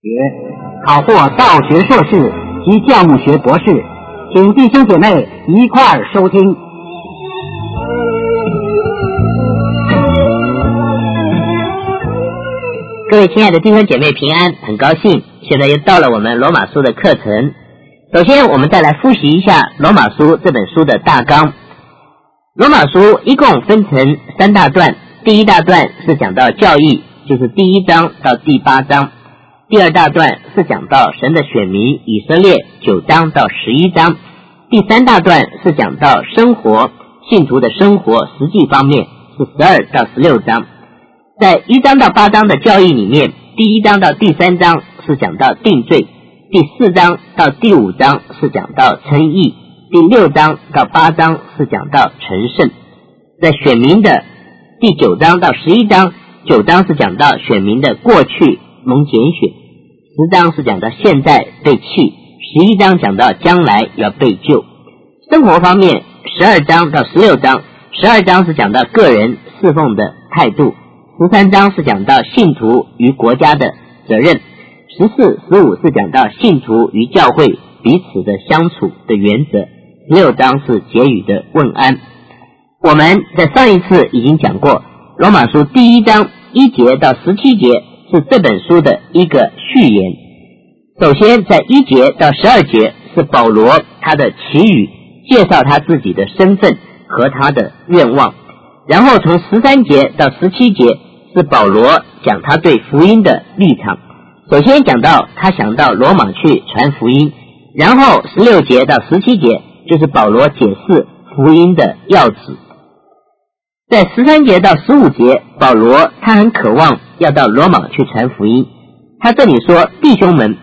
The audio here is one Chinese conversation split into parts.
考获道学硕士及教牧学博士，请弟兄姐妹一块儿收听。 各位亲爱的弟兄姐妹平安，很高兴现在又到了我们罗马书的课程。首先我们再来复习一下罗马书这本书的大纲。罗马书一共分成3大段，第一大段是讲到教义，就是第1章到第8章。第2大段是讲到神的选民以色列9章到11章。第3大段是讲到生活，信徒的生活实际方面，是12到16章。在1章到8章的教义里面，第1章到第3章是讲到定罪，第4章到第5章是讲到称义，第6章到8章是讲到成圣。在选民的第9章到11章，9章是讲到选民的过去蒙拣选，10章是讲到现在被弃，11章讲到将来要被救。生活方面12章到16章，12章是讲到个人侍奉的态度，13章是讲到信徒与国家的责任，14、15是讲到信徒与教会彼此的相处的原则，16章是结语的问安。我们在上一次已经讲过，罗马书第1章1节到17节是这本书的一个序言。首先在1节到12节是保罗他的祈语，介绍他自己的身份和他的愿望。然后从13节到17节是保罗讲他对福音的立场。首先讲到他想到罗马去传福音，然后16节到17节就是保罗解释福音的要旨。在13节到15节，保罗他很渴望要到罗马去传福音。他这里说弟兄们，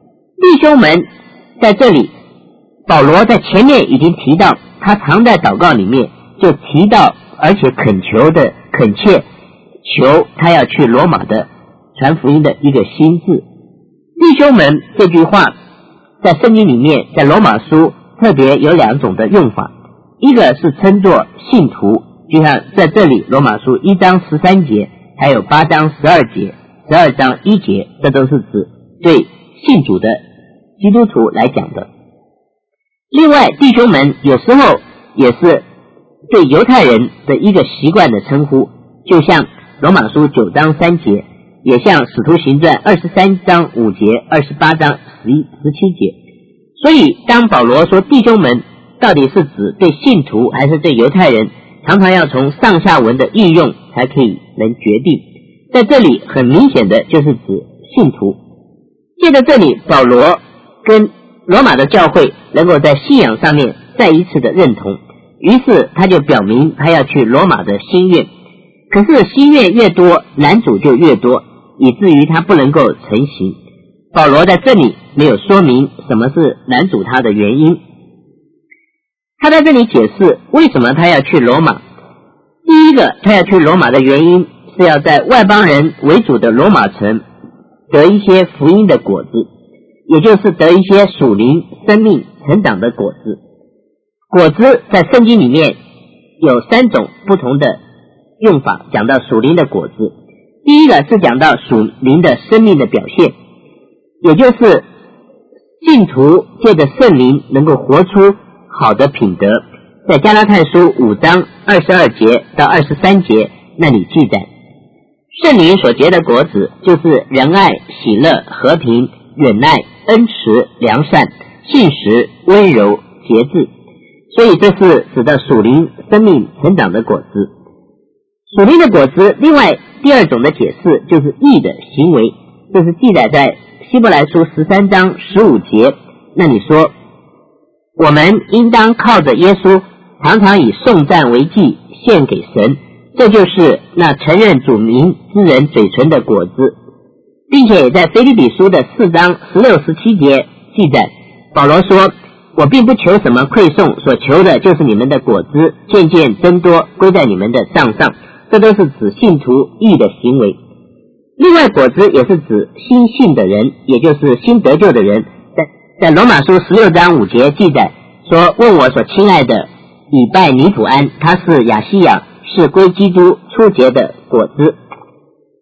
在这里保罗在前面已经提到，他常在祷告里面就提到，而且恳切求他要去罗马的传福音的一个心志。弟兄们这句话在圣经里面，在罗马书特别有2种的用法，一个是称作信徒，就像在这里罗马书1章13节还有8章12节12章1节，这都是指对信主的基督徒来讲的。另外弟兄们有时候也是对犹太人的一个习惯的称呼，就像罗马书9章3节，也像使徒行传23章5节28章11、17节。所以当保罗说弟兄们，到底是指对信徒还是对犹太人，常常要从上下文的应用才可以能决定。在这里很明显的就是指信徒。借着这里保罗跟罗马的教会能够在信仰上面再一次的认同，于是他就表明他要去罗马的心愿。可是心愿越多，拦阻就越多，以至于他不能够成行。保罗在这里没有说明什么是拦阻他的原因。他在这里解释为什么他要去罗马。第一个，他要去罗马的原因是要在外邦人为主的罗马城得一些福音的果子，也就是得一些属灵生命成长的果子。果子在圣经里面有3种不同的用法，讲到属灵的果子。第一个是讲到属灵的生命的表现，也就是信徒借着圣灵能够活出好的品德。在加拉太书5章22节到23节那里记载，圣灵所结的果子就是仁爱、喜乐、和平、忍耐、恩慈、良善、信实、温柔、节制。所以这是指的属灵生命成长的果子。属灵的果子另外第2种的解释就是义的行为，这是记载在希伯来书13章15节那里说，我们应当靠着耶稣常常以颂赞为祭献给神，这就是那承认主名之人嘴唇的果子。并且也在腓立比书的4章16、17节记载，保罗说，我并不求什么馈送，所求的就是你们的果子渐渐增多，归在你们的账上。这都是指信徒义的行为。另外果子也是指新信的人，也就是新得救的人。在罗马书16章5节记载说，问我所亲爱的以拜尼普安，他是亚西亚，是归基督初结的果子。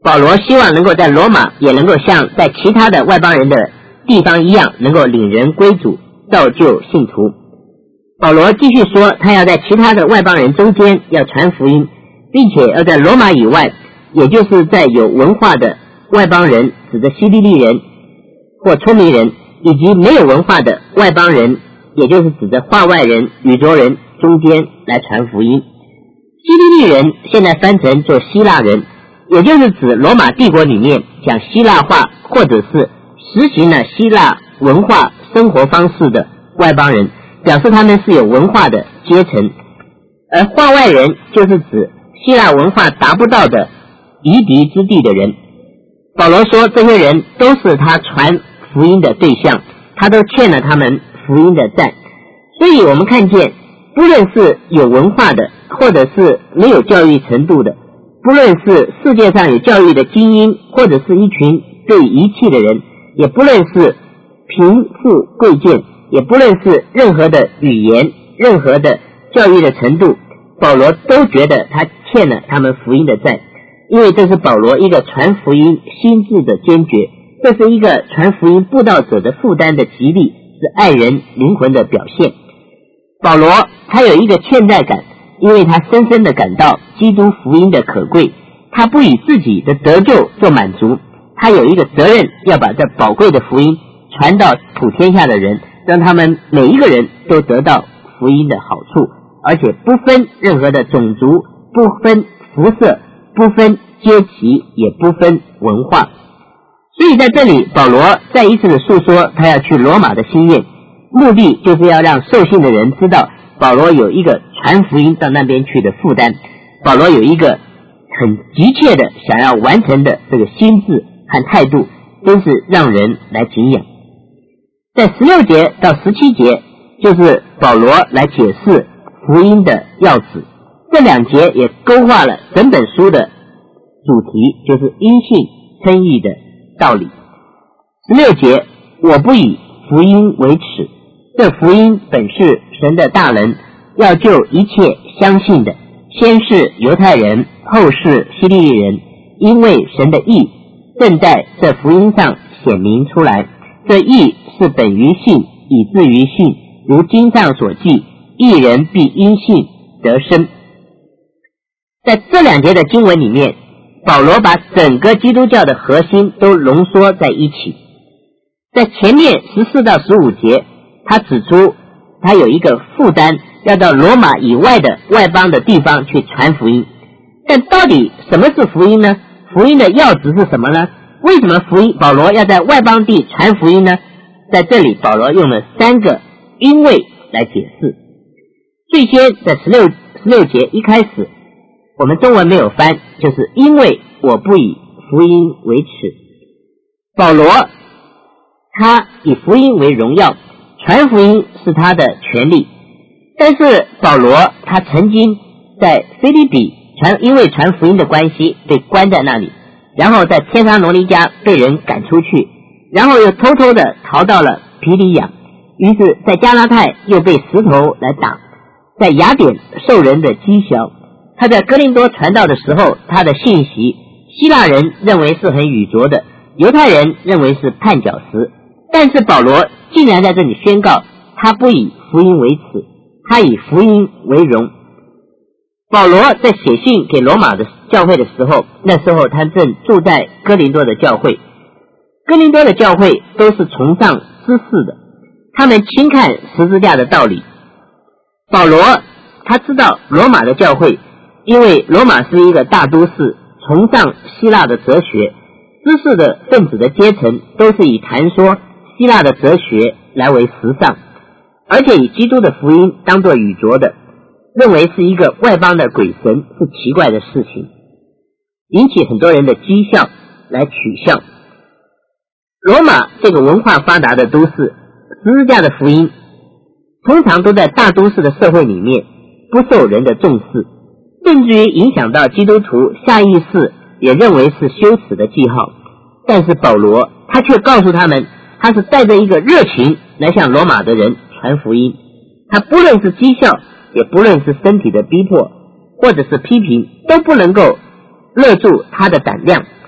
保罗希望能够在罗马也能够像在其他的外邦人的地方一样，能够领人归主，造就信徒。保罗继续说，他要在其他的外邦人中间要传福音，并且要在罗马以外，也就是在有文化的外邦人，指的希利利人或聪明人，以及没有文化的外邦人，也就是指的化外人、宇宙人中间来传福音。希利利人现在翻成做希腊人，也就是指罗马帝国里面讲希腊话或者是实行了希腊文化生活方式的外邦人，表示他们是有文化的阶层。而化外人就是指希腊文化达不到的夷狄之地的人。保罗说这些人都是他传福音的对象，他都欠了他们福音的债。所以我们看见，不论是有文化的或者是没有教育程度的，不论是世界上有教育的精英或者是一群被遗弃的人，也不论是贫富贵贱，也不论是任何的语言，任何的教育的程度，保罗都觉得他欠了他们福音的债。因为这是保罗一个传福音心智的坚决，这是一个传福音布道者的负担的极力，是爱人灵魂的表现。保罗他有一个欠债感，因为他深深地感到基督福音的可贵，他不以自己的得救做满足，他有一个责任要把这宝贵的福音传到普天下的人，让他们每一个人都得到福音的好处，而且不分任何的种族，不分肤色，不分阶级，也不分文化。所以在这里保罗再一次的诉说他要去罗马的心愿，目的就是要让受信的人知道保罗有一个传福音到那边去的负担，保罗有一个很急切的想要完成的这个心智和态度，真是让人来敬仰。在16节到17节就是保罗来解释福音的要旨，这两节也勾画了整本书的主题，就是因信称义的道理。16节，我不以福音为耻，这福音本是神的大能，要救一切相信的，先是犹太人，后是希利利人，因为神的义正在这福音上显明出来，这义是本于信，以至于信，如经上所记，义人必因信得生。在这两节的经文里面，保罗把整个基督教的核心都浓缩在一起。在前面14到15节，他指出他有一个负担，要到罗马以外的外邦的地方去传福音。但到底什么是福音呢？福音的要旨是什么呢？为什么保罗要在外邦地传福音呢？在这里保罗用了3个因为来解释。最先在16节一开始，我们中文没有翻，就是因为我不以福音为耻。保罗他以福音为荣耀，传福音是他的权利。但是保罗他曾经在腓立比因为传福音的关系被关在那里，然后在天沙罗尼迦被人赶出去，然后又偷偷的逃到了皮里亚，于是在加拉太又被石头来打，在雅典受人的讥笑。他在哥林多传道的时候，他的信息希腊人认为是很愚拙的，犹太人认为是绊脚石，但是保罗竟然在这里宣告他不以福音为耻，他以福音为荣。保罗在写信给罗马的教会的时候，那时候他正住在哥林多的教会。哥林多的教会都是崇尚知识的，他们轻看十字架的道理。保罗他知道罗马的教会，因为罗马是一个大都市，崇尚希腊的哲学，知识的分子的阶层都是以谈说希腊的哲学来为时尚，而且以基督的福音当作愚拙的，认为是一个外邦的鬼神，是奇怪的事情，引起很多人的讥笑来取笑。罗马这个文化发达的都市，十字架的福音通常都在大都市的社会里面不受人的重视，甚至于影响到基督徒下意识也认为是羞耻的记号。但是保罗他却告诉他们，他是带着一个热情来向罗马的人传福音，他不论是讥笑，也不论是身体的逼迫或者是批评，都不能够勒住他的胆量，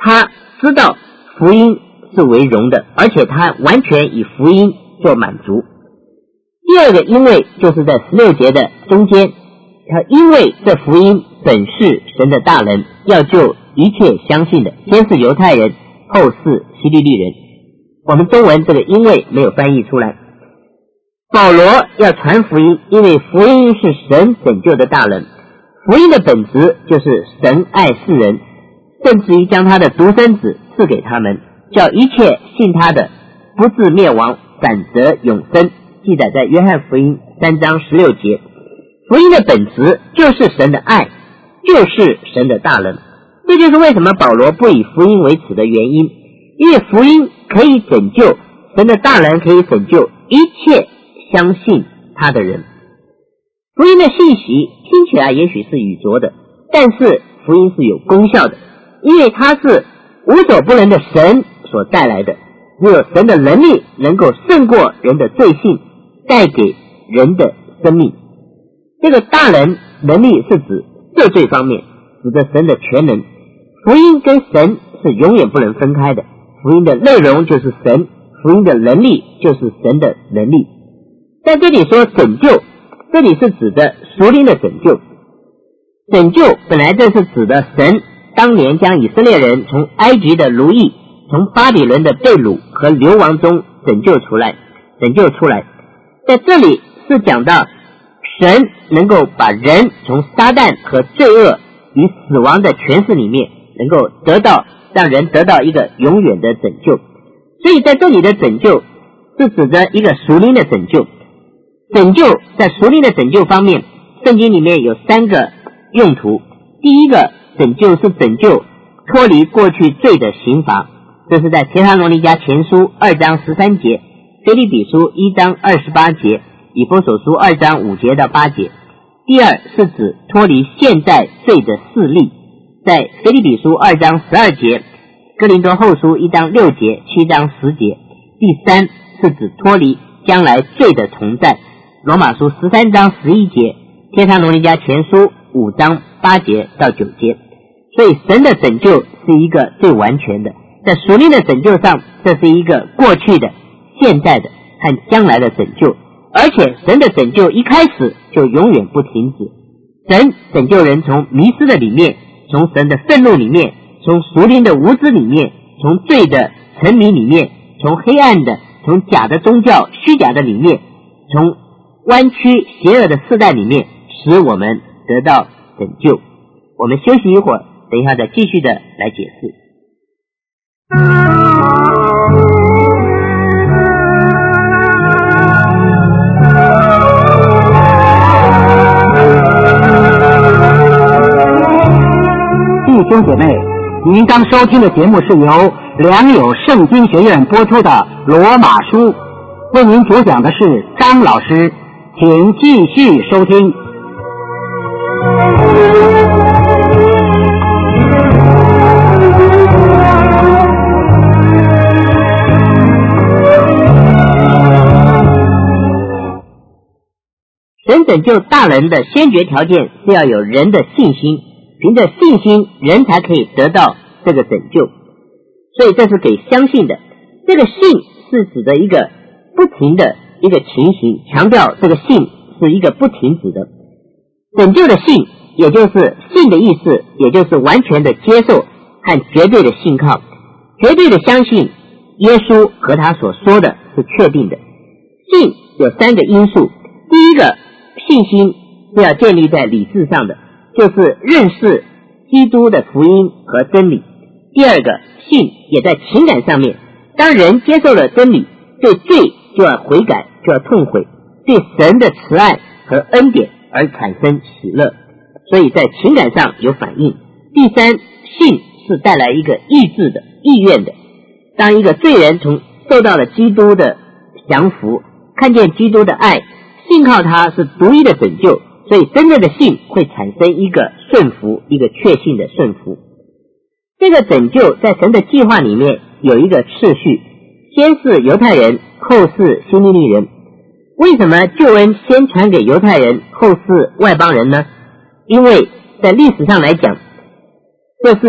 他知道福音是为荣的，而且他完全以福音做满足。第二个因为就是在16节的中间，他因为这福音本是神的大能，要救一切相信的，先是犹太人，后是希利利人。我们中文这个因为没有翻译出来。保罗要传福音，因为福音是神拯救的大能，福音的本质就是神爱世人，甚至于将他的独生子赐给他们，叫一切信他的不至灭亡，反得永生，记载在约翰福音3章16节。福音的本质就是神的爱，就是神的大能。这就是为什么保罗不以福音为耻的原因，因为福音可以拯救，神的大能可以拯救一切相信他的人。福音的信息听起来也许是愚拙的，但是福音是有功效的，因为它是无所不能的神所带来的，只有神的能力能够胜过人的罪性，带给人的生命。这个大能力是指赦罪方面，指的神的全能。福音跟神是永远不能分开的，福音的内容就是神，福音的能力就是神的能力。在这里说拯救，这里是指的属灵的拯救。拯救本来这是指的神当年将以色列人从埃及的奴役，从巴比伦的被掳和流亡中拯救出来。在这里是讲到神能够把人从撒旦和罪恶与死亡的权势里面能够得到，让人得到一个永远的拯救。所以在这里的拯救是指的一个属灵的拯救。拯救在属灵的拯救方面，圣经里面有3个用途。第一个拯救是拯救脱离过去罪的刑罚，这是在帖撒罗尼迦前书2章13节，腓立比书1章28节，以弗所书2章5节到8节。第二是指脱离现在罪的势力，在腓立比书2章12节，哥林多后书1章6节7章10节。第三是指脱离将来罪的同在，罗马书13章11节，帖撒罗尼迦前书5章8节到9节。所以神的拯救是一个最完全的，在属灵的拯救上，这是一个过去的、现在的和将来的拯救，而且神的拯救一开始就永远不停止。神拯救人从迷失的里面，从神的愤怒里面，从属灵的无知里面，从罪的沉迷里面，从黑暗的、从假的宗教虚假的里面，从弯曲邪恶的世代里面，使我们得到拯救。我们休息一会儿，等一下再继续的来解释。 弟兄姐妹，您刚收听的节目是由良友圣经学院播出的《罗马书》，为您主讲的是张老师，请继续收听。 神拯救大人的先决条件是要有人的信心，凭着信心人才可以得到这个拯救，所以这是给相信的。这个信是指的一个不停的一个情形，强调这个信是一个不停止的。拯救的信也就是信的意思，也就是完全的接受和绝对的信靠，绝对的相信耶稣和他所说的是确定的。信有3个因素，第一个信心是要建立在理智上的，就是认识基督的福音和真理。第二个信也在情感上面，当人接受了真理，对罪就要悔改，就要痛悔，对神的慈爱和恩典而产生喜乐，所以在情感上有反应。第三，信是带来一个意志的意愿的，当一个罪人从受到了基督的降服，看见基督的爱，信靠他是独一的拯救，所以真正的信会产生一个顺服，一个确信的顺服。这个拯救在神的计划里面有一个次序，先是犹太人，后是希利尼人。为什么救恩先传给犹太人，后是外邦人呢？因为在历史上来讲，这是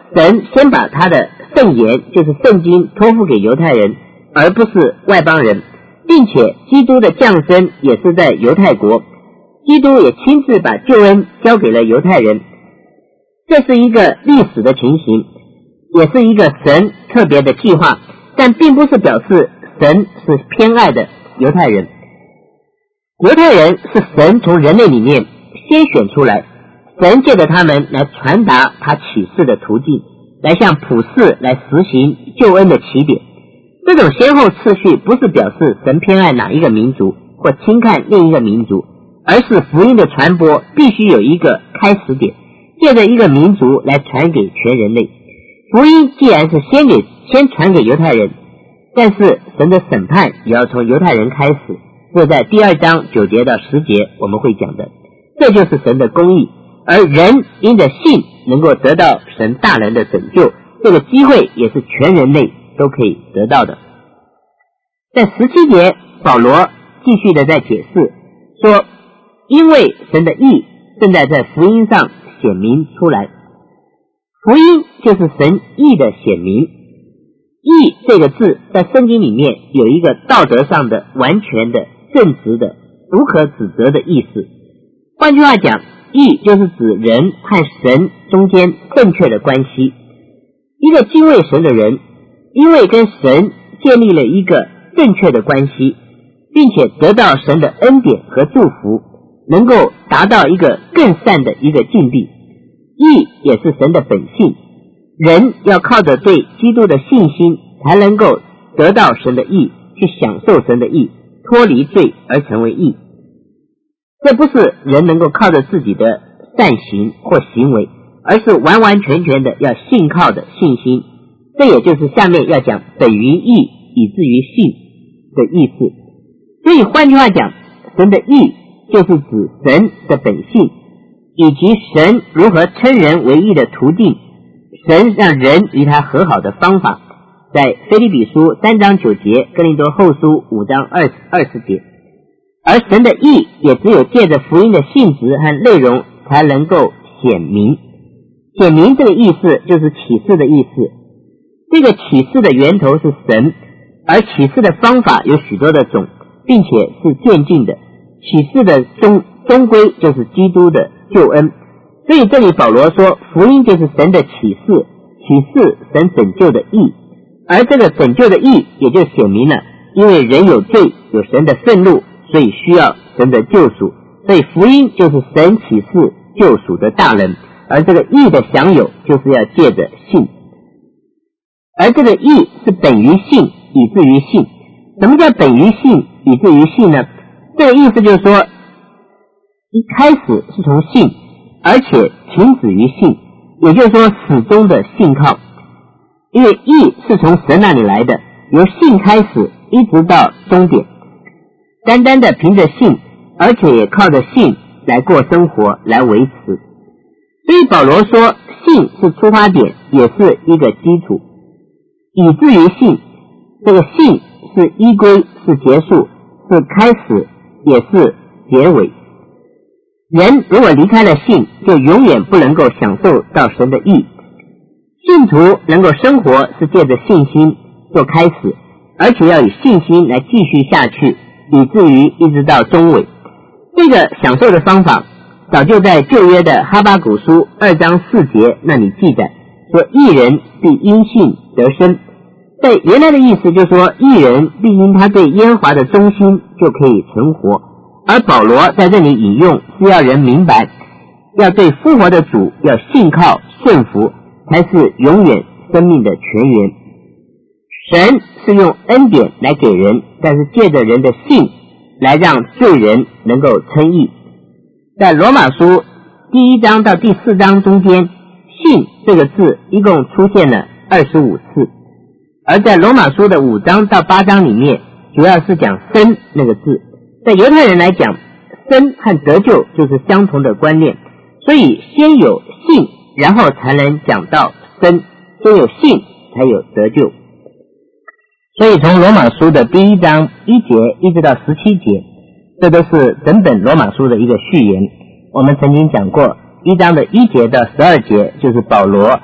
神先把他的圣言，就是圣经托付给犹太人，而不是外邦人，并且基督的降生也是在犹太国，基督也亲自把救恩交给了犹太人。这是一个历史的情形，也是一个神特别的计划，但并不是表示神是偏爱的犹太人。犹太人是神从人类里面先选出来，神借着他们来传达他启示的途径，来向普世来实行救恩的起点。这种先后次序不是表示神偏爱哪一个民族或轻看另一个民族，而是福音的传播必须有一个开始点，借着一个民族来传给全人类。福音既然是先传给犹太人，但是神的审判也要从犹太人开始，这在第2章9节到10节我们会讲的。这就是神的公义，而人因着信能够得到神大能的拯救，这个机会也是全人类都可以得到的。在17节保罗继续的在解释说，因为神的义正在福音上显明出来。福音就是神义的显明，义这个字在圣经里面有一个道德上的完全的正直的无可指责的意思。换句话讲，义就是指人和神中间正确的关系。一个敬畏神的人，因为跟神建立了一个正确的关系，并且得到神的恩典和祝福，能够达到一个更善的一个境地。义也是神的本性，人要靠着对基督的信心才能够得到神的义，去享受神的义，脱离罪而成为义。这不是人能够靠着自己的善行或行为，而是完完全全的要信靠的信心。这也就是下面要讲本于义以至于信的意思。所以换句话讲，神的义就是指神的本性，以及神如何称人为义的途径，神让人与他和好的方法，在腓立比书3章9节，哥林多后书5章20节。而神的义也只有借着福音的性质和内容才能够显明。显明这个意思就是启示的意思，这个启示的源头是神，而启示的方法有许多的种，并且是渐进的。启示的终归就是基督的救恩。所以这里保罗说，福音就是神的启示，启示神拯救的义，而这个拯救的义也就显明了，因为人有罪，有神的愤怒，所以需要神的救赎。所以福音就是神启示救赎的大能，而这个义的享有就是要借着信。而这个义是本于信以至于信。什么叫本于信以至于信呢？这个意思就是说，一开始是从信，而且停止于信，也就是说始终的信靠。因为义是从神那里来的，由信开始一直到终点，单单的凭着信，而且也靠着信来过生活，来维持。所以保罗说，信是出发点，也是一个基础。以至于信，这个信是依归，是结束，是开始，也是结尾。人如果离开了信，就永远不能够享受到神的义。信徒能够生活是借着信心做开始，而且要以信心来继续下去，以至于一直到终尾。这个享受的方法早就在旧约的哈巴谷书2章4节那里记载，说义人必因信得生。在原来的意思就是说，义人必因他对耶和华的忠心就可以存活。而保罗在这里引用是要人明白，要对复活的主要信靠顺服，才是永远生命的泉源。神是用恩典来给人，但是借着人的信来让罪人能够称义。在罗马书第1章到第4章中间，信这个字一共出现了25次，而在罗马书的5章到8章里面，主要是讲生那个字。在犹太人来讲，生和得救就是相同的观念，所以先有信，然后才能讲到生，先有信才有得救。所以从罗马书的第1章1节一直到17节，这都是整本罗马书的一个序言。我们曾经讲过，1章的1节到12节就是保罗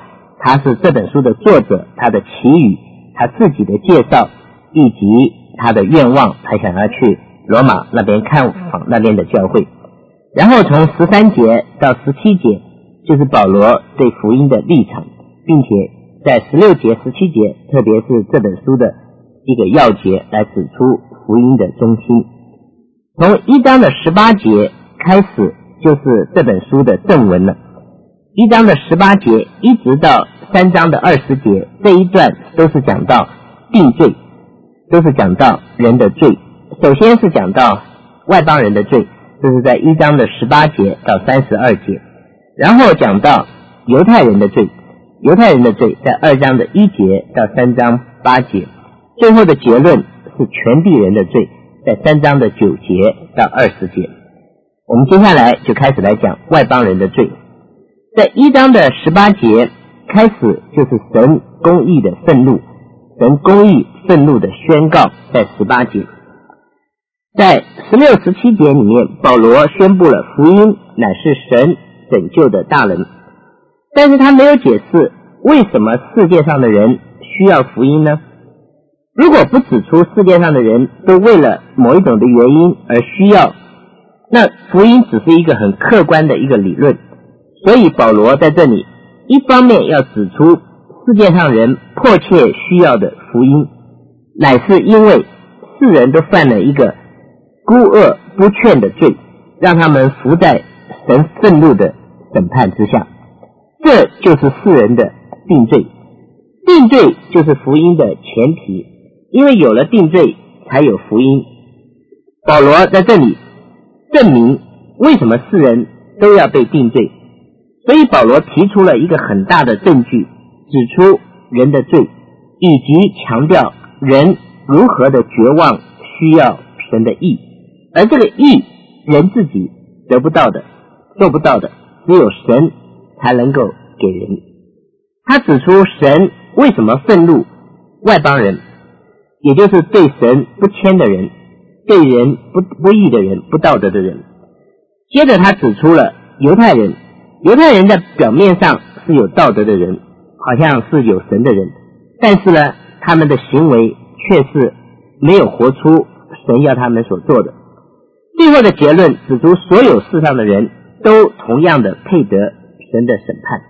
他是这本书的作者，他的祈语，他自己的介绍，以及他的愿望，他想要去罗马那边看访那边的教会。然后从13节到17节就是保罗对福音的立场，并且在16节17节特别是这本书的一个要节来指出福音的中心。从1章的18节开始就是这本书的正文了。1章的18节一直到3章的20节，这一段都是讲到定罪，都是讲到人的罪。首先是讲到外邦人的罪，这是在1章的18节到32节，然后讲到犹太人的罪，犹太人的罪在2章的1节到3章8节，最后的结论是全地人的罪，在3章的9节到20节。我们接下来就开始来讲外邦人的罪。在1章的18节开始就是神公义的愤怒，神公义愤怒的宣告，在18节。在16、17节里面，保罗宣布了福音乃是神拯救的大能，但是他没有解释为什么世界上的人需要福音呢？如果不指出世界上的人都为了某一种的原因而需要，那福音只是一个很客观的一个理论。所以保罗在这里一方面要指出世界上人迫切需要的福音，乃是因为世人都犯了一个孤恶不劝的罪，让他们伏在神愤怒的审判之下，这就是世人的定罪。定罪就是福音的前提，因为有了定罪才有福音。保罗在这里证明为什么世人都要被定罪，所以保罗提出了一个很大的证据，指出人的罪，以及强调人如何的绝望需要神的义，而这个义人自己得不到的，做不到的，只有神才能够给人。他指出神为什么愤怒外邦人，也就是对神不谦的人，对人不义的人，不道德的人。接着他指出了犹太人，犹太人在表面上是有道德的人，好像是有神的人，但是呢，他们的行为却是没有活出神要他们所做的。最后的结论指出所有世上的人都同样的配得神的审判。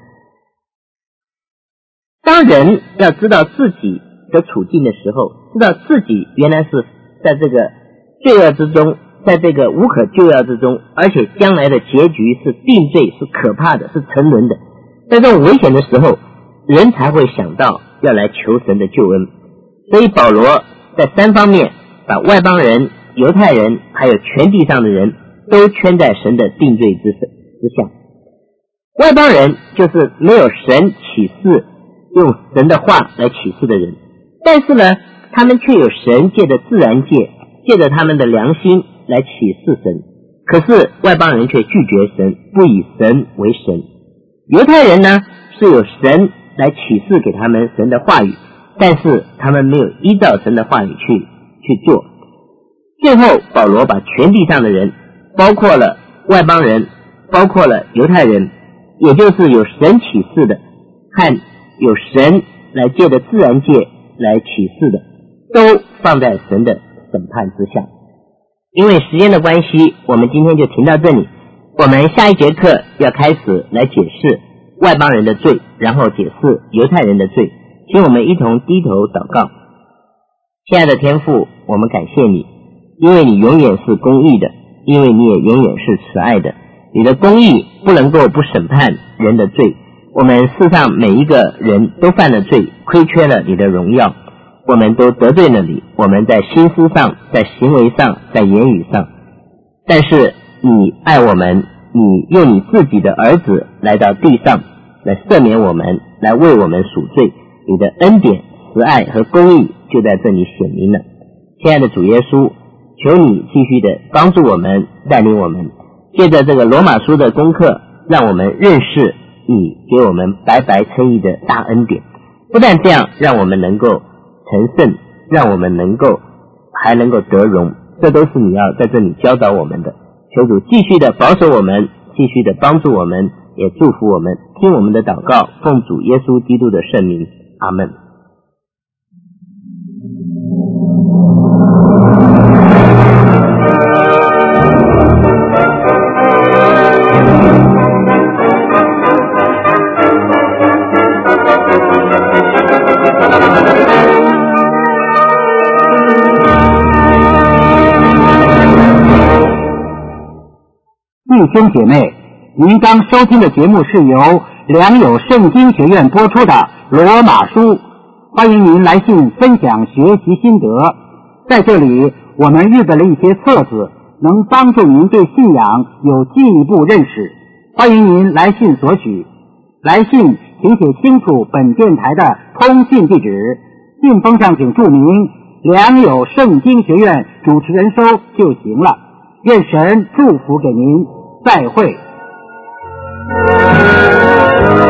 当人要知道自己的处境的时候，知道自己原来是在这个罪恶之中，在这个无可救药之中，而且将来的结局是定罪，是可怕的，是沉沦的。在这种危险的时候，人才会想到要来求神的救恩。所以保罗在3方面把外邦人、犹太人还有全地上的人都圈在神的定罪之下。外邦人就是没有神启示，用神的话来启示的人，但是呢，他们却有神借着自然界，借着他们的良心来启示神。可是外邦人却拒绝神，不以神为神。犹太人呢，是有神来启示给他们神的话语，但是他们没有依照神的话语去做。最后保罗把全地上的人，包括了外邦人，包括了犹太人，也就是有神启示的和有神来借着自然界来启示的，都放在神的审判之下。因为时间的关系，我们今天就停到这里。我们下一节课要开始来解释外邦人的罪，然后解释犹太人的罪。请我们一同低头祷告。亲爱的天父，我们感谢你，因为你永远是公义的，因为你也永远是慈爱的。你的公义不能够不审判人的罪。我们世上每一个人都犯了罪，亏缺了你的荣耀，我们都得罪了你，我们在心思上，在行为上，在言语上。但是你爱我们，你用你自己的儿子来到地上，来赦免我们，来为我们赎罪。你的恩典、慈爱和公义就在这里显明了。亲爱的主耶稣，求你继续的帮助我们，带领我们，借着这个罗马书的功课，让我们认识你给我们白白称义的大恩典。不但这样，让我们能够成圣，让我们还能够得荣，这都是你要在这里教导我们的。求主继续的保守我们，继续的帮助我们， 也祝福我们。听我们的祷告，奉主耶稣基督的圣名，阿们。 弟兄姐妹，您刚收听的节目是由良友圣经学院播出的《罗马书》，欢迎您来信分享学习心得。在这里，我们预备了一些册子，能帮助您对信仰有进一步认识。欢迎您来信索取。来信请写清楚本电台的通信地址，信封上请注明良友圣经学院主持人收就行了。愿神祝福给您，再会。